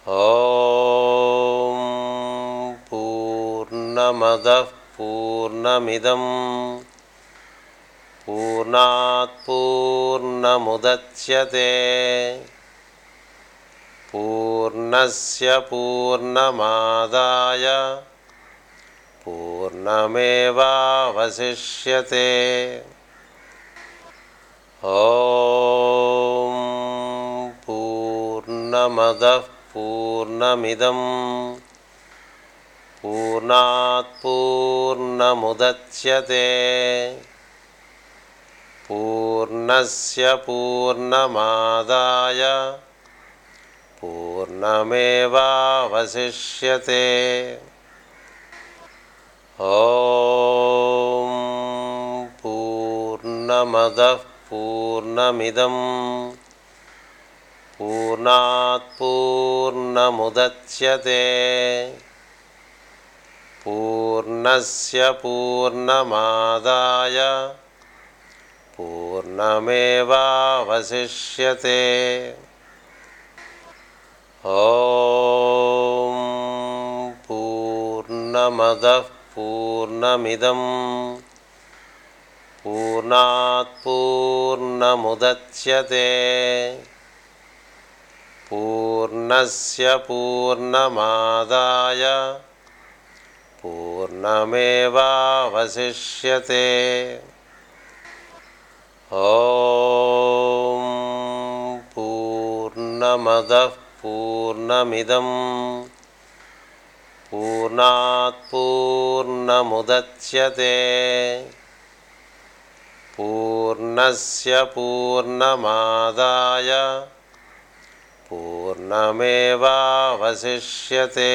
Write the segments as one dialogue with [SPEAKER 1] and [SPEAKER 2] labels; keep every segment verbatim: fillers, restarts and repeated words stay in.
[SPEAKER 1] ॐ पूर्णमदः पूर्णमिदं पूर्णात् पूर्णमुदच्यते पूर्णस्य पूर्णमादाय पूर्णमेवावशिष्यते। ॐ पूर्णमदः पूर्णमिदं पूर्णात् पूर्णमुदच्यते पूर्णस्य पूर्णमादाय पूर्णमेवावशिष्यते। ॐ पूर्णमदः पूर्णमिदं पूर्णात् पूर्णमुदच्यते पूर्णस्य पूर्णमादाय पूर्णमेवावशिष्यते। ॐ पूर्णमदः पूर्णमिदं पूर्णात् पूर्णमुदच्यते पूर्णस्य पूर्णमादाय पूर्णमेवावशिष्यते। ॐ पूर्णमदः पूर्णमिदं पूर्णात् पूर्णमुदच्यते पूर्णस्य पूर्णमादाय पूर्णमेवावशिष्यते।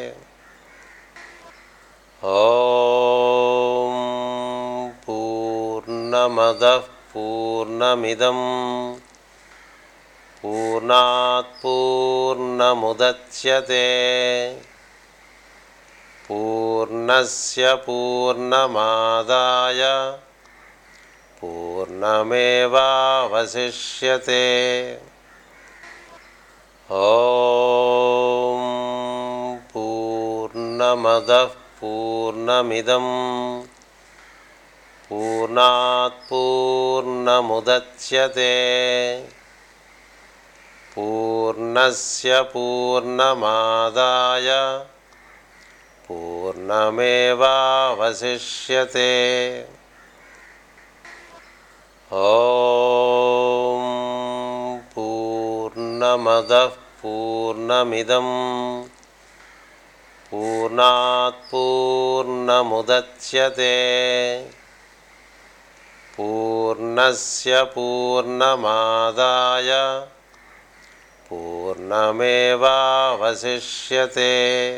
[SPEAKER 1] ॐ पूर्णमदः पूर्णमिदं पूर्णात् पूर्णमुदच्यते पूर्णस्य पूर्णमादाय पूर्णमेवावशिष्यते। ॐ पूर्णमदः पूर्णमिदं पूर्णात् पूर्णमुदच्यते पूर्णस्य पूर्णमादाय पूर्णमेवावशिष्यते। ॐ पूर्णमदः पूर्णमिदं पूर्णात् पूर्णमुदच्यते पूर्णस्य पूर्णमादाय पूर्णमेवावशिष्यते।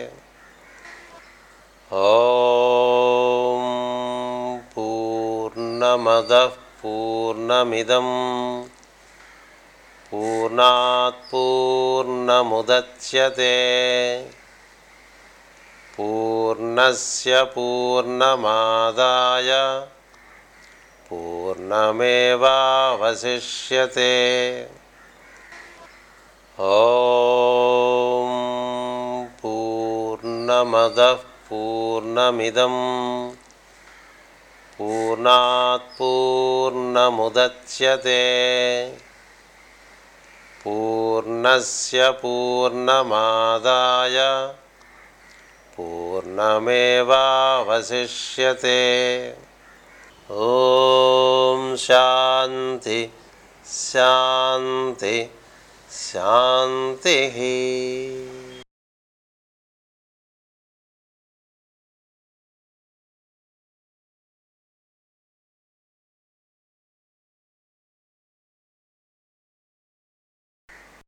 [SPEAKER 1] ॐ पूर्णमदः पूर्णमिदं पूर्णात् पूर्णमुदच्यते पूर्णस्य पूर्णमादाय पूर्णमेवावशिष्यते। ॐ पूर्णमदः पूर्णमिदं पूर्णात् पूर्णमुदच्यते पूर्णस्य पूर्णमादाय पूर्णमेवावशिष्यते। ॐ शान्ति शान्ति शान्तिः।